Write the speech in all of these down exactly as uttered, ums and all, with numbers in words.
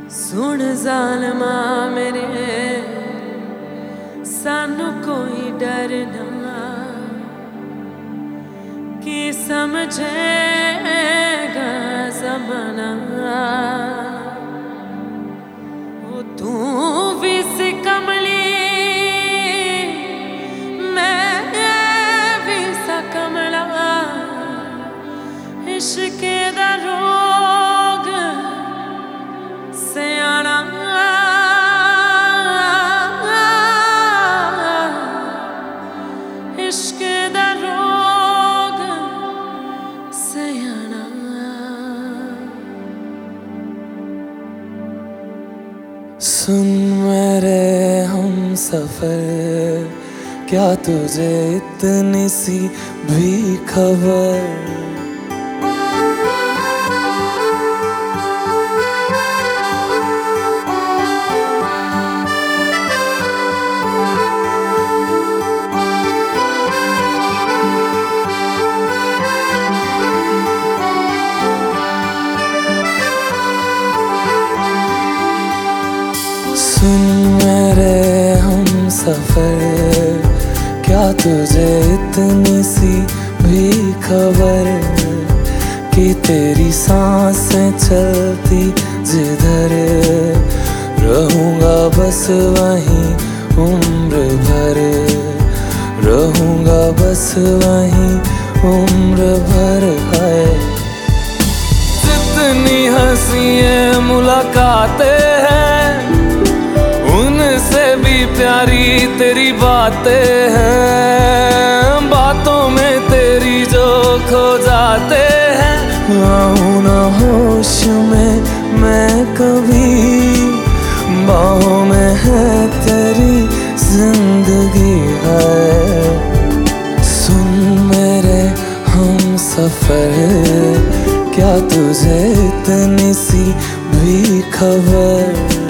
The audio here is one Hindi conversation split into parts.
सुन ज़ालिमा मेरे सानू कोई डर ना कि समझेगा ज़माना। ओ तू भी सी कमली मैं भी सा कमला, इश्क दा रोग सयाना इश्क दा रोग सयाना। सुन मेरे हम सफर, क्या तुझे इतनी सी भी खबर? सुन मेरे हम सफर, क्या तुझे इतनी सी भी खबर कि तेरी सांसें चलती जिधर रहूंगा बस वहीं उम्र भर, रहूंगा बस वहीं उम्र भर। है जितनी हंसियां मुलाकातें हैं, उनसे भी प्यारी तेरी बातें हैं। बातों में तेरी जो खो जाते हैं, आऊं ना होश में मैं कभी, बाहों में है तेरी जिंदगी है। सुन मेरे हम सफर, क्या तुझे इतनी सी भी खबर?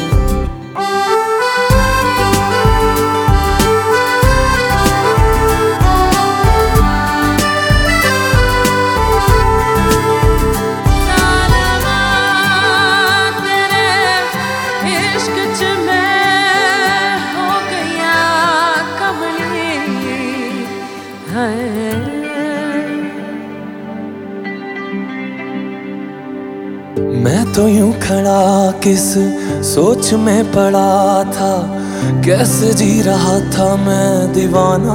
मैं तो यूं खड़ा किस सोच में पड़ा था, कैसे जी रहा था मैं दीवाना।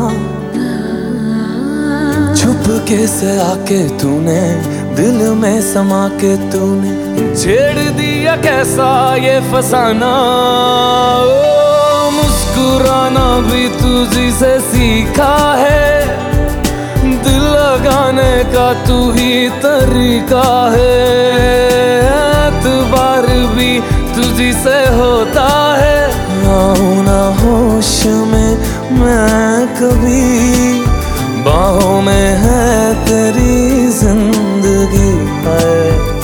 छुप के से आके तूने दिल में समा के तूने छेड़ दिया कैसा ये फसाना। ओ मुस्कुराना भी तुझी से सीखा है, दिल लगाने का तू ही तरीका है। एतबार भी तुझी से होता है, आऊं ना होश में मैं कभी, बाहों में है तेरी जिंदगी है।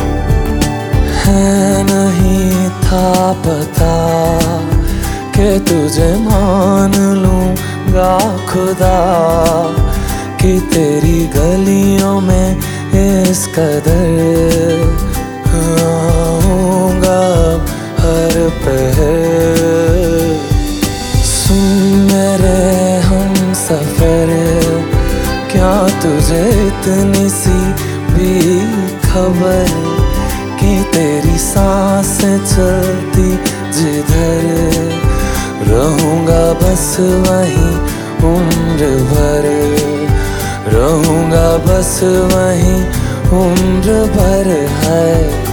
है नहीं था पता कि तुझे मान लूंगा खुदा, कि तेरी गलियों में इस कदर आऊंगा हर पहर। सुन मेरे हम सफर, क्या तुझे इतनी सी भी खबर कि तेरी सांसें चलती जिधर रहूंगा बस वहीं उम्र भर, रहूंगा बस वहीं उम्र भर। है